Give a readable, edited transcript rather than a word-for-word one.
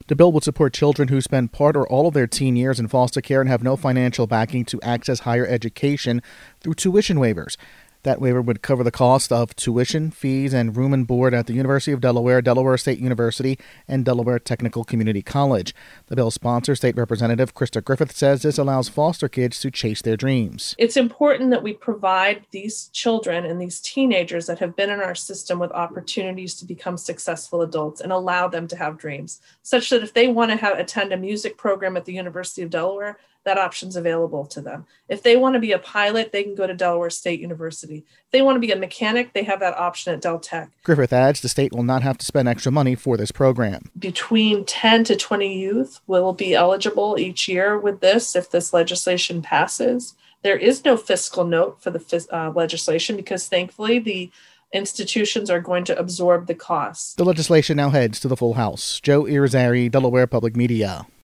The bill would support children who spend part or all of their teen years in foster care and have no financial backing to access higher education through tuition waivers. That waiver would cover the cost of tuition, fees, and room and board at the University of Delaware, Delaware State University, and Delaware Technical Community College. The bill's sponsor, State Representative Krista Griffith, says this allows foster kids to chase their dreams. It's important that we provide these children and these teenagers that have been in our system with opportunities to become successful adults and allow them to have dreams, such that if they want to attend a music program at the University of Delaware, that option's available to them. If they want to be a pilot, they can go to Delaware State University. If they want to be a mechanic, they have that option at Del Tech. Griffith adds the state will not have to spend extra money for this program. Between 10 to 20 youth will be eligible each year with this if this legislation passes. There is no fiscal note for the legislation because thankfully the institutions are going to absorb the costs. The legislation now heads to the full House. Joe Irizarry, Delaware Public Media.